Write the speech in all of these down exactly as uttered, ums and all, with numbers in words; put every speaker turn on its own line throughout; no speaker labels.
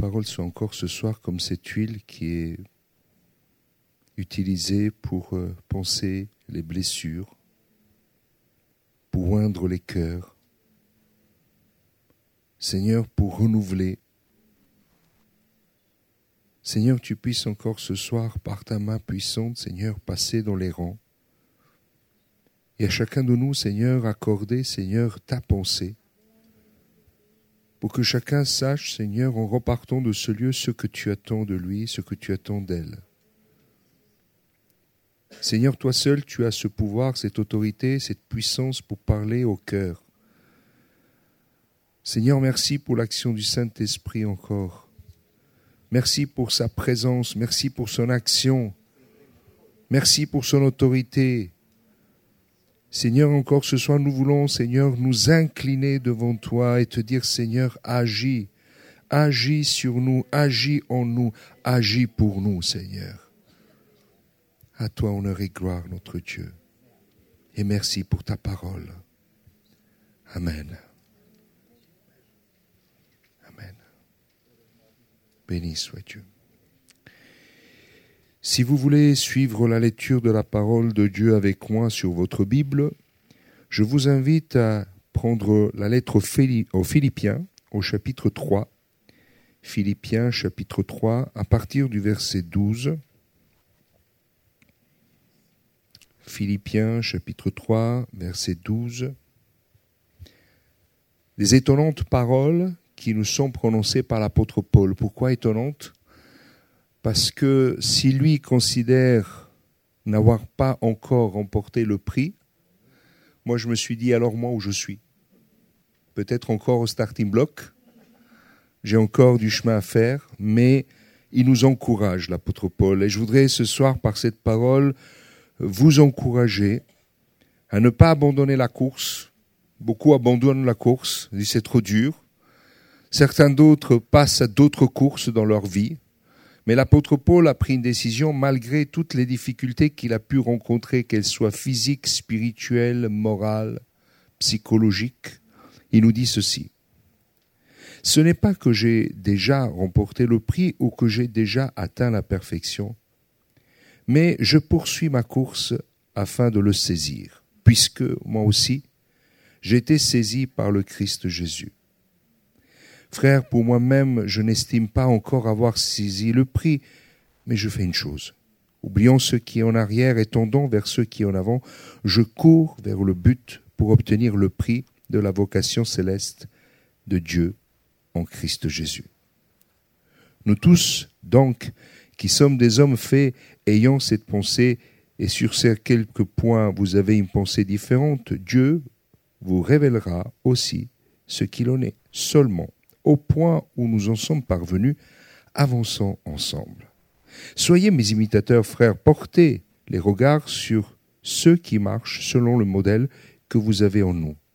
parole soit encore ce soir comme cette huile qui est utilisée pour euh, panser les blessures, pour oindre les cœurs. Seigneur, pour renouveler. Seigneur, tu puisses encore ce soir, par ta main puissante, Seigneur, passer dans les rangs. Et à chacun de nous, Seigneur, accorder, Seigneur, ta pensée. Pour que chacun sache, Seigneur, en repartant de ce lieu, ce que tu attends de lui, ce que tu attends d'elle. Seigneur, toi seul, tu as ce pouvoir, cette autorité, cette puissance pour parler au cœur. Seigneur, merci pour l'action du Saint-Esprit encore. Merci pour sa présence, merci pour son action. Merci pour son autorité. Seigneur, encore ce soir, nous voulons, Seigneur, nous incliner devant toi et te dire, Seigneur, agis, agis sur nous, agis en nous, agis pour nous, Seigneur. À toi, honneur et gloire, notre Dieu. Et merci pour ta parole. Amen. Amen. Béni soit Dieu. Si vous voulez suivre la lecture de la parole de Dieu avec moi sur votre Bible, je vous invite à prendre la lettre aux Philippiens, au chapitre trois. Philippiens, chapitre trois, à partir du verset douze. Philippiens, chapitre trois, verset douze. Des étonnantes paroles qui nous sont prononcées par l'apôtre Paul. Pourquoi étonnantes ? Parce que si lui considère n'avoir pas encore remporté le prix, moi je me suis dit, alors moi où je suis ? Peut-être encore au starting block, j'ai encore du chemin à faire, mais il nous encourage, l'apôtre Paul. Et je voudrais ce soir, par cette parole, vous encourager à ne pas abandonner la course. Beaucoup abandonnent la course, ils disent c'est trop dur. Certains d'autres passent à d'autres courses dans leur vie. Mais l'apôtre Paul a pris une décision malgré toutes les difficultés qu'il a pu rencontrer, qu'elles soient physiques, spirituelles, morales, psychologiques. Il nous dit ceci. Ce n'est pas que j'ai déjà remporté le prix ou que j'ai déjà atteint la perfection, mais je poursuis ma course afin de le saisir, puisque moi aussi, j'ai été saisi par le Christ Jésus. Frère, pour moi-même, je n'estime pas encore avoir saisi le prix, mais je fais une chose. Oublions ce qui est en arrière et tendons vers ce qui est en avant. Je cours vers le but pour obtenir le prix de la vocation céleste de Dieu en Christ Jésus. Nous tous, donc, qui sommes des hommes faits, ayant cette pensée, et sur ces quelques points vous avez une pensée différente, Dieu vous révélera aussi ce qu'il en est, seulement au point où nous en sommes parvenus, avançons ensemble. Soyez mes imitateurs, frères, portez les regards sur ceux qui marchent selon le modèle que vous avez en nous.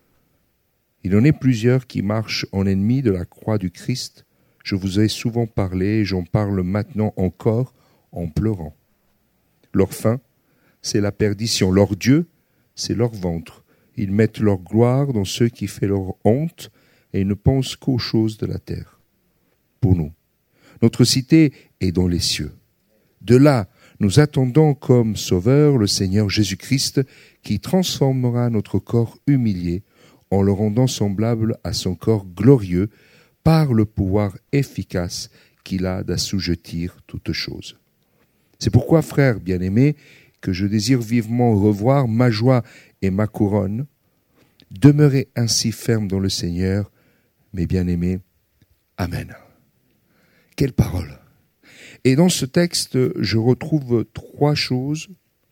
Il en est plusieurs qui marchent en ennemis de la croix du Christ. Je vous ai souvent parlé et j'en parle maintenant encore en pleurant. Leur fin, c'est la perdition. Leur Dieu, c'est leur ventre. Ils mettent leur gloire dans ce qui fait leur honte et ils ne pensent qu'aux choses de la terre. Pour nous, notre cité est dans les cieux. De là, nous attendons comme Sauveur le Seigneur Jésus-Christ qui transformera notre corps humilié en le rendant semblable à son corps glorieux par le pouvoir efficace qu'il a d'assujettir toutes choses. C'est pourquoi, frères bien-aimés, que je désire vivement revoir ma joie et ma couronne. Demeurez ainsi fermes dans le Seigneur, mes bien-aimés. Amen. Quelle parole! Et dans ce texte, je retrouve trois choses,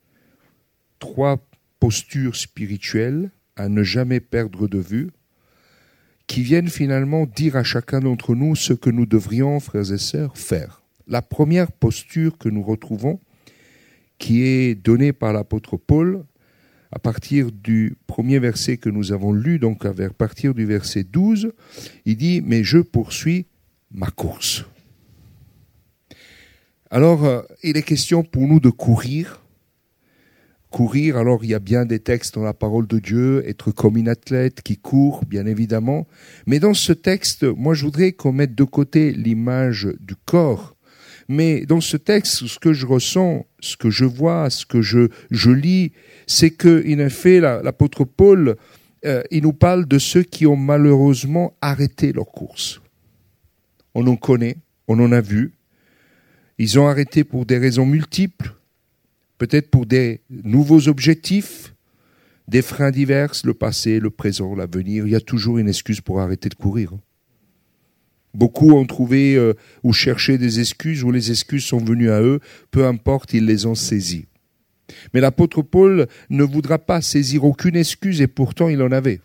trois postures spirituelles à ne jamais perdre de vue, qui viennent finalement dire à chacun d'entre nous ce que nous devrions, frères et sœurs, faire. La première posture que nous retrouvons, qui est donnée par l'apôtre Paul, à partir du premier verset que nous avons lu, donc à partir du verset douze, il dit « Mais je poursuis ma course ». Alors, il est question pour nous de courir, courir, alors il y a bien des textes dans la parole de Dieu, être comme une athlète qui court, bien évidemment. Mais dans ce texte, moi je voudrais qu'on mette de côté l'image du corps. Mais dans ce texte, ce que je ressens, ce que je vois, ce que je, je lis, c'est qu'en effet, l'apôtre Paul, euh, il nous parle de ceux qui ont malheureusement arrêté leur course. On en connaît, on en a vu. Ils ont arrêté pour des raisons multiples. Peut-être pour des nouveaux objectifs, des freins divers, le passé, le présent, l'avenir. Il y a toujours une excuse pour arrêter de courir. Beaucoup ont trouvé euh, ou cherché des excuses, ou les excuses sont venues à eux, peu importe, ils les ont saisies. Mais l'apôtre Paul ne voudra pas saisir aucune excuse, et pourtant il en avait.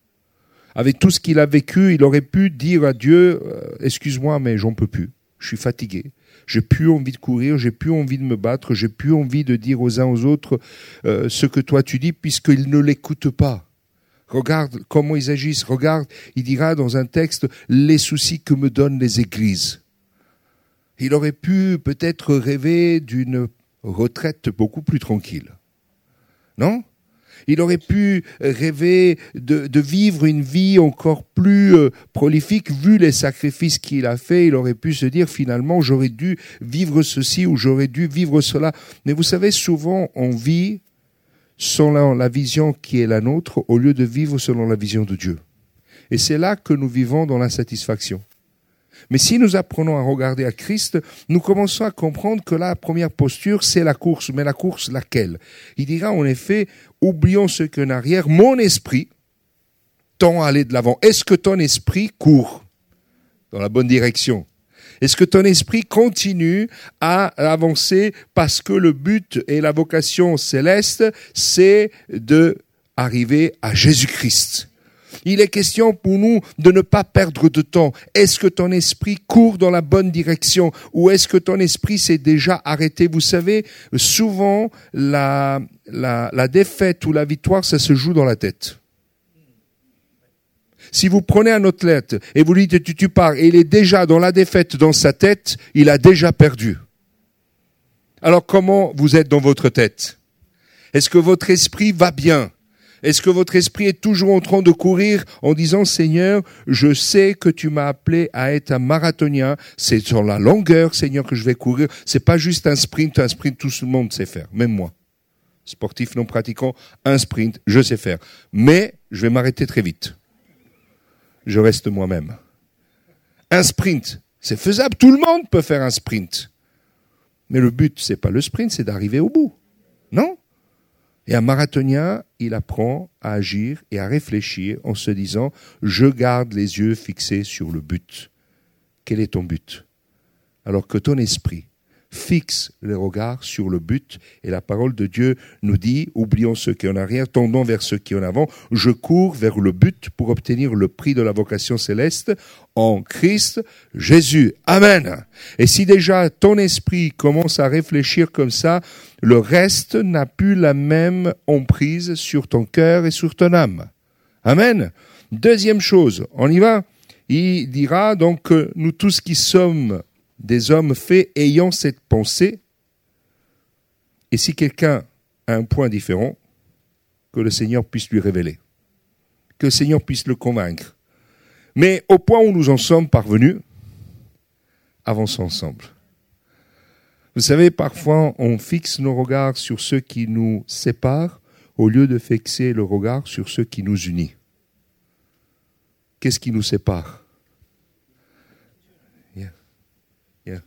Avec tout ce qu'il a vécu, il aurait pu dire à Dieu, euh, « Excuse-moi, mais j'en peux plus, je suis fatigué. » J'ai plus envie de courir, j'ai plus envie de me battre, j'ai plus envie de dire aux uns aux autres euh, ce que toi tu dis, puisqu'ils ne l'écoutent pas. Regarde comment ils agissent, regarde, il dira dans un texte, les soucis que me donnent les églises. Il aurait pu peut-être rêver d'une retraite beaucoup plus tranquille. Non ? Il aurait pu rêver de, de vivre une vie encore plus euh, prolifique, vu les sacrifices qu'il a fait. Il aurait pu se dire, finalement, j'aurais dû vivre ceci ou j'aurais dû vivre cela. Mais vous savez, souvent, on vit selon la vision qui est la nôtre, au lieu de vivre selon la vision de Dieu. Et c'est là que nous vivons dans l'insatisfaction. Mais si nous apprenons à regarder à Christ, nous commençons à comprendre que la première posture, c'est la course. Mais la course, laquelle ? Il dira en effet, oublions ce qu'en arrière, mon esprit tend à aller de l'avant. Est-ce que ton esprit court dans la bonne direction ? Est-ce que ton esprit continue à avancer parce que le but et la vocation céleste, c'est de arriver à Jésus-Christ ? Il est question pour nous de ne pas perdre de temps. Est-ce que ton esprit court dans la bonne direction ou est-ce que ton esprit s'est déjà arrêté ? Vous savez, souvent, la, la, la défaite ou la victoire, ça se joue dans la tête. Si vous prenez un athlète et vous lui dites tu, tu pars et il est déjà dans la défaite dans sa tête, il a déjà perdu. Alors comment vous êtes dans votre tête ? Est-ce que votre esprit va bien ? Est-ce que votre esprit est toujours en train de courir en disant « Seigneur, je sais que tu m'as appelé à être un marathonien. C'est sur la longueur, Seigneur, que je vais courir. C'est pas juste un sprint. Un sprint, tout le monde sait faire, même moi. Sportif non pratiquant, un sprint, je sais faire. Mais je vais m'arrêter très vite. Je reste moi-même. Un sprint, c'est faisable. Tout le monde peut faire un sprint. Mais le but, c'est pas le sprint, c'est d'arriver au bout. Non ? Et un marathonien, il apprend à agir et à réfléchir en se disant « Je garde les yeux fixés sur le but. » Quel est ton but ? Alors que ton esprit fixe les regards sur le but et la parole de Dieu nous dit « Oublions ce qui est en arrière, tendons vers ce qui est en avant. Je cours vers le but pour obtenir le prix de la vocation céleste en Christ Jésus. » Amen. Et si déjà ton esprit commence à réfléchir comme ça, le reste n'a plus la même emprise sur ton cœur et sur ton âme. Amen. Deuxième chose, on y va. Il dira donc que nous tous qui sommes des hommes faits ayant cette pensée, et si quelqu'un a un point différent, que le Seigneur puisse lui révéler, que le Seigneur puisse le convaincre. Mais au point où nous en sommes parvenus, avançons ensemble. Vous savez, parfois, on fixe nos regards sur ceux qui nous séparent au lieu de fixer le regard sur ceux qui nous unissent. Qu'est-ce qui nous sépare ? Yeah. Yeah.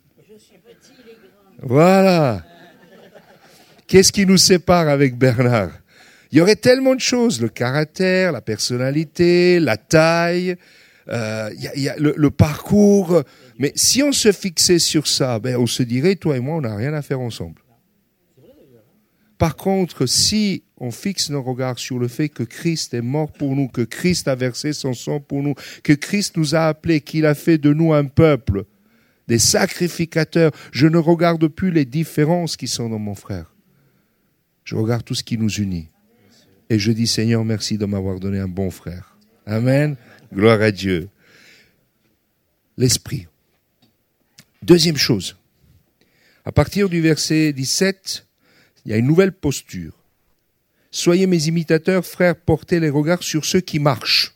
Voilà. Qu'est-ce qui nous sépare avec Bernard ? Il y aurait tellement de choses, le caractère, la personnalité, la taille, euh, y a, y a le, le parcours. Mais si on se fixait sur ça, ben on se dirait, toi et moi, on n'a rien à faire ensemble. Par contre, si on fixe nos regards sur le fait que Christ est mort pour nous, que Christ a versé son sang pour nous, que Christ nous a appelés, qu'il a fait de nous un peuple, des sacrificateurs, je ne regarde plus les différences qui sont dans mon frère. Je regarde tout ce qui nous unit. Et je dis, Seigneur, merci de m'avoir donné un bon frère. Amen. Gloire à Dieu. L'esprit. Deuxième chose. À partir du verset dix-sept, il y a une nouvelle posture. Soyez mes imitateurs, frères, portez les regards sur ceux qui marchent.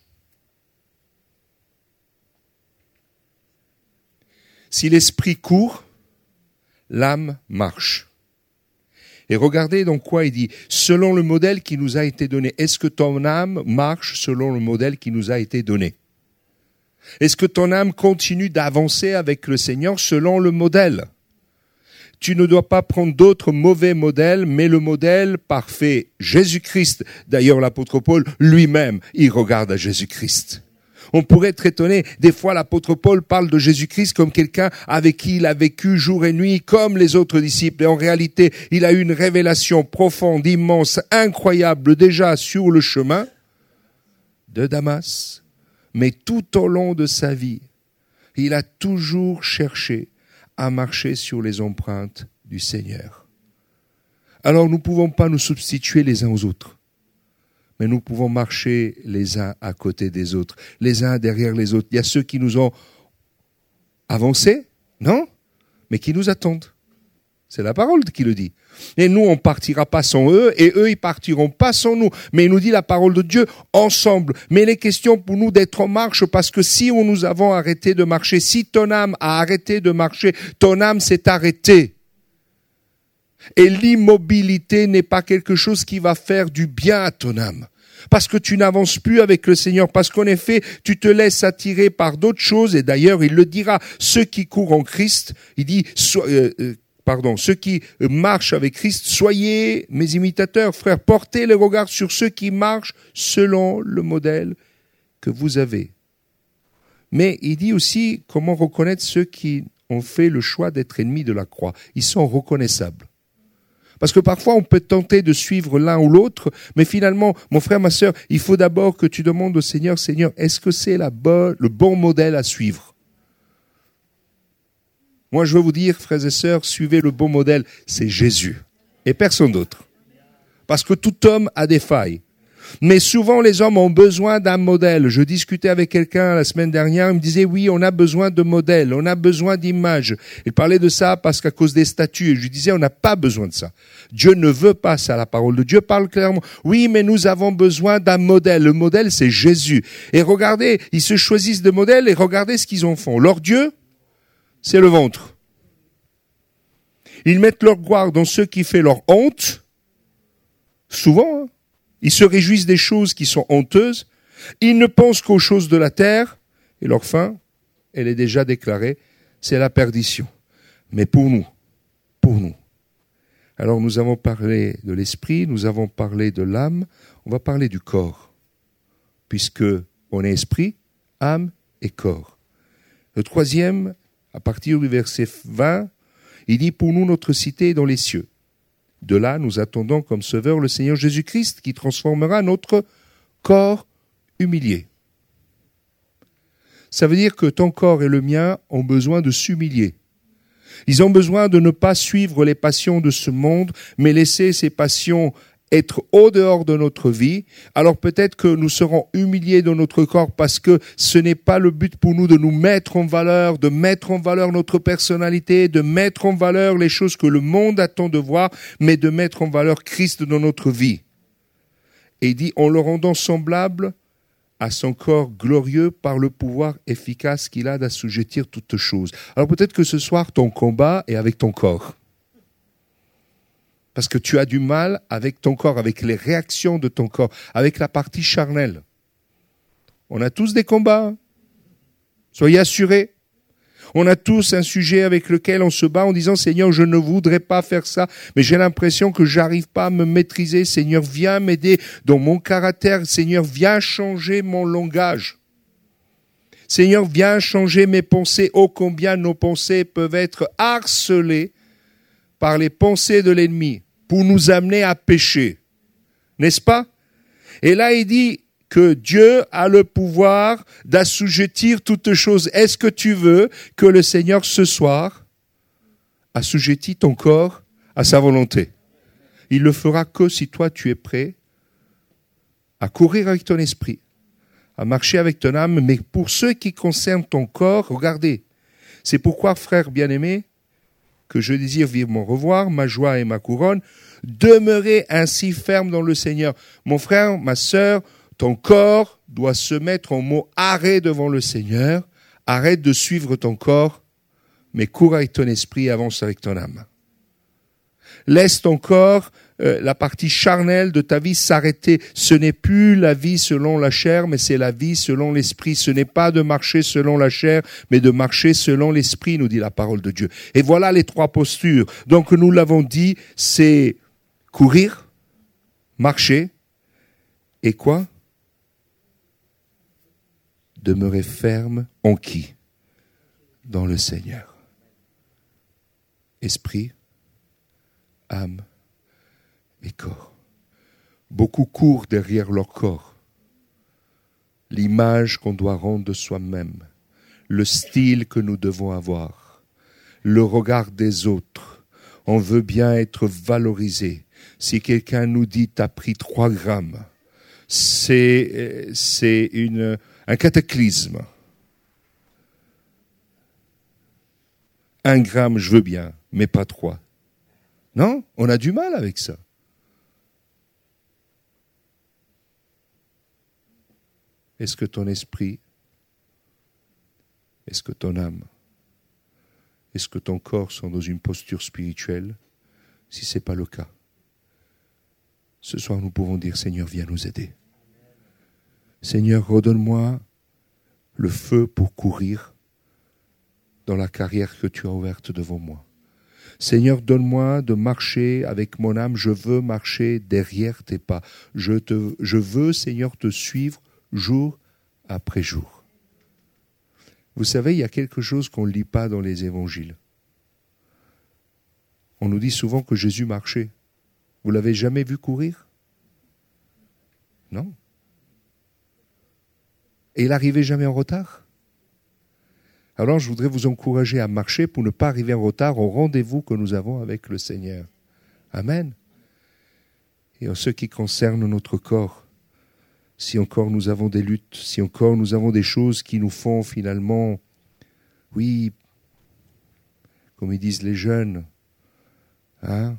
Si l'esprit court, l'âme marche. Et regardez donc quoi il dit. Selon le modèle qui nous a été donné. Est-ce que ton âme marche selon le modèle qui nous a été donné? Est-ce que ton âme continue d'avancer avec le Seigneur selon le modèle? Tu ne dois pas prendre d'autres mauvais modèles, mais le modèle parfait, Jésus-Christ. D'ailleurs, l'apôtre Paul lui-même, il regarde à Jésus-Christ. On pourrait être étonné. Des fois, l'apôtre Paul parle de Jésus-Christ comme quelqu'un avec qui il a vécu jour et nuit, comme les autres disciples. Et en réalité, il a eu une révélation profonde, immense, incroyable, déjà sur le chemin de Damas. Mais tout au long de sa vie, il a toujours cherché à marcher sur les empreintes du Seigneur. Alors, nous ne pouvons pas nous substituer les uns aux autres. Mais nous pouvons marcher les uns à côté des autres, les uns derrière les autres. Il y a ceux qui nous ont avancés, non, mais qui nous attendent. C'est la parole qui le dit. Et nous, on ne partira pas sans eux, et eux, ils partiront pas sans nous. Mais il nous dit la parole de Dieu, ensemble. Mais il est question pour nous d'être en marche, parce que si nous avons arrêté de marcher, si ton âme a arrêté de marcher, ton âme s'est arrêtée. Et l'immobilité n'est pas quelque chose qui va faire du bien à ton âme. Parce que tu n'avances plus avec le Seigneur, parce qu'en effet, tu te laisses attirer par d'autres choses, et d'ailleurs, il le dira, ceux qui courent en Christ, il dit, so, euh, euh, pardon, ceux qui marchent avec Christ, soyez mes imitateurs, frères, portez le regard sur ceux qui marchent selon le modèle que vous avez. Mais il dit aussi comment reconnaître ceux qui ont fait le choix d'être ennemis de la croix. Ils sont reconnaissables. Parce que parfois, on peut tenter de suivre l'un ou l'autre, mais finalement, mon frère, ma sœur, il faut d'abord que tu demandes au Seigneur, Seigneur, est-ce que c'est la bonne, le bon modèle à suivre? Moi, je veux vous dire, frères et sœurs, suivez le bon modèle, c'est Jésus, et personne d'autre. Parce que tout homme a des failles. Mais souvent, les hommes ont besoin d'un modèle. Je discutais avec quelqu'un la semaine dernière, il me disait, oui, on a besoin de modèles, on a besoin d'images. Il parlait de ça parce qu'à cause des statues, et je lui disais, on n'a pas besoin de ça. Dieu ne veut pas ça, la parole de Dieu parle clairement. Oui, mais nous avons besoin d'un modèle. Le modèle, c'est Jésus. Et regardez, ils se choisissent de modèles et regardez ce qu'ils en font. Leur Dieu, c'est le ventre. Ils mettent leur gloire dans ceux qui font leur honte, souvent, hein. Ils se réjouissent des choses qui sont honteuses. Ils ne pensent qu'aux choses de la terre. Et leur fin, elle est déjà déclarée, c'est la perdition. Mais pour nous, pour nous. Alors nous avons parlé de l'esprit, nous avons parlé de l'âme, on va parler du corps. Puisque on est esprit, âme et corps. Le troisième, à partir du verset vingt, il dit, pour nous, notre cité est dans les cieux. De là, nous attendons comme sauveur le Seigneur Jésus-Christ qui transformera notre corps humilié. Ça veut dire que ton corps et le mien ont besoin de s'humilier. Ils ont besoin de ne pas suivre les passions de ce monde, mais laisser ces passions être au dehors de notre vie. Alors peut-être que nous serons humiliés dans notre corps parce que ce n'est pas le but pour nous de nous mettre en valeur, de mettre en valeur notre personnalité, de mettre en valeur les choses que le monde attend de voir, mais de mettre en valeur Christ dans notre vie. Et il dit, en le rendant semblable à son corps glorieux par le pouvoir efficace qu'il a d'assujettir toutes choses. Alors peut-être que ce soir, ton combat est avec ton corps. Parce que tu as du mal avec ton corps, avec les réactions de ton corps, avec la partie charnelle. On a tous des combats. Soyez assurés. On a tous un sujet avec lequel on se bat en disant « Seigneur, je ne voudrais pas faire ça, mais j'ai l'impression que j'arrive pas à me maîtriser. Seigneur, viens m'aider dans mon caractère. Seigneur, viens changer mon langage. Seigneur, viens changer mes pensées. Oh, combien nos pensées peuvent être harcelées par les pensées de l'ennemi pour nous amener à pécher. N'est-ce pas? Et là, il dit que Dieu a le pouvoir d'assujettir toutes choses. Est-ce que tu veux que le Seigneur, ce soir, assujettit ton corps à sa volonté? Il le fera que si toi, tu es prêt à courir avec ton esprit, à marcher avec ton âme. Mais pour ceux qui concernent ton corps, regardez, c'est pourquoi, frères bien-aimés, que je désire vivement revoir, ma joie et ma couronne. Demeurez ainsi ferme dans le Seigneur. Mon frère, ma sœur, ton corps doit se mettre en mot arrêt devant le Seigneur. Arrête de suivre ton corps, mais cours avec ton esprit et avance avec ton âme. Laisse ton corps, euh, la partie charnelle de ta vie s'arrêter. Ce n'est plus la vie selon la chair, mais c'est la vie selon l'esprit. Ce n'est pas de marcher selon la chair, mais de marcher selon l'esprit, nous dit la parole de Dieu. Et voilà les trois postures. Donc nous l'avons dit, c'est courir, marcher, et quoi? Demeurer ferme en qui? Dans le Seigneur. Esprit, âme et corps. Beaucoup courent derrière leur corps. L'image qu'on doit rendre de soi-même, le style que nous devons avoir, le regard des autres. On veut bien être valorisé. Si quelqu'un nous dit « t'as pris trois grammes », c'est, c'est une, un cataclysme. Un gramme, je veux bien, mais pas trois. Non, on a du mal avec ça. Est-ce que ton esprit, est-ce que ton âme, est-ce que ton corps sont dans une posture spirituelle? Si ce n'est pas le cas, ce soir nous pouvons dire, Seigneur, viens nous aider. Seigneur, redonne-moi le feu pour courir dans la carrière que tu as ouverte devant moi. Seigneur, donne-moi de marcher avec mon âme. Je veux marcher derrière tes pas. Je, te, je veux, Seigneur, te suivre jour après jour. Vous savez, il y a quelque chose qu'on ne lit pas dans les évangiles. On nous dit souvent que Jésus marchait. Vous l'avez jamais vu courir? Non. Et il n'arrivait jamais en retard? Alors je voudrais vous encourager à marcher pour ne pas arriver en retard au rendez-vous que nous avons avec le Seigneur. Amen. Et en ce qui concerne notre corps, si encore nous avons des luttes, si encore nous avons des choses qui nous font finalement, oui, comme ils disent les jeunes, hein,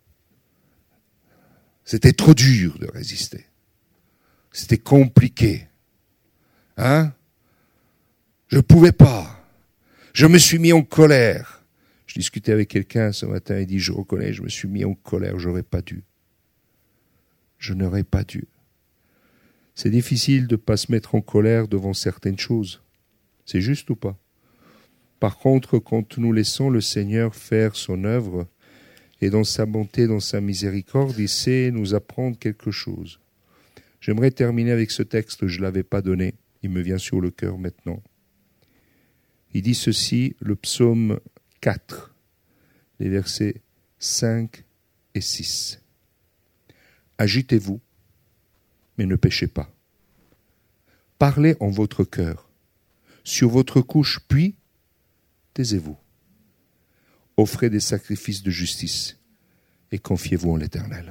c'était trop dur de résister. C'était compliqué. Hein? Je ne pouvais pas. Je me suis mis en colère. Je discutais avec quelqu'un ce matin, il dit, je reconnais, je me suis mis en colère, j'aurais pas dû. Je n'aurais pas dû. C'est difficile de ne pas se mettre en colère devant certaines choses. C'est juste ou pas? Par contre, quand nous laissons le Seigneur faire son œuvre, et dans sa bonté, dans sa miséricorde, il sait nous apprendre quelque chose. J'aimerais terminer avec ce texte, je ne l'avais pas donné, il me vient sur le cœur maintenant. Il dit ceci, le psaume quatre, les versets cinq et six. Agitez-vous, mais ne péchez pas. Parlez en votre cœur, sur votre couche, puis taisez-vous. Offrez des sacrifices de justice et confiez-vous en l'Éternel.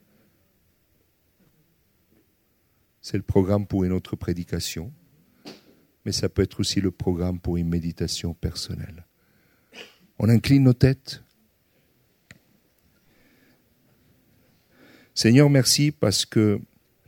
C'est le programme pour une autre prédication, mais ça peut être aussi le programme pour une méditation personnelle. On incline nos têtes. Seigneur, merci parce que